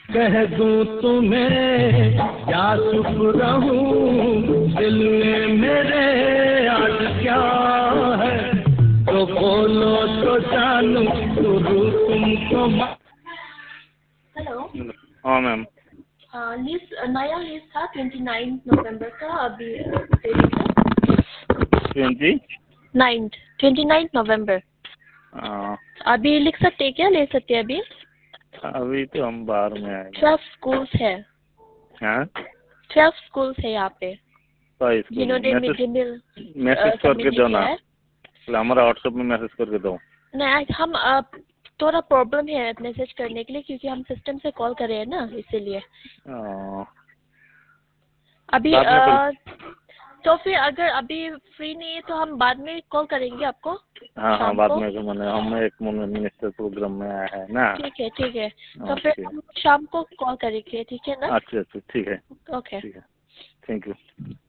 कह दूं तुम्हें क्या चुप रहूं, दिल में मेरे आज क्या है, तो बोलो तो जानू गुरु तुमको। हेलो। हाँ मैम। हाँ, लिस्ट नया लिस्ट था 29 नवंबर का, अभी 29 नवंबर। अभी लिख सकते हैं क्या, ले सकते हैं अभी? अभी तो हम बाहर में आए। 12 स्कूल्स है। हाँ 12 स्कूल्स है यहाँ पे जिन्होंने मिड डे मील मैसेज करके दो ना, है। हमारा व्हाट्सएप में मैसेज करके दो। नहीं, हम थोड़ा प्रॉब्लम है मैसेज करने के लिए, क्योंकि हम सिस्टम से कॉल कर रहे हैं ना, इसीलिए। अभी तो फिर अगर अभी फ्री नहीं है तो हम बाद में कॉल करेंगे आपको। हाँ बाद में मैंने हम एक मिनिस्टर प्रोग्राम में आया है ना। ठीक है तो फिर हम शाम को कॉल करेंगे, ठीक है ना? अच्छा ठीक है। ओके, ठीक है, थैंक यू।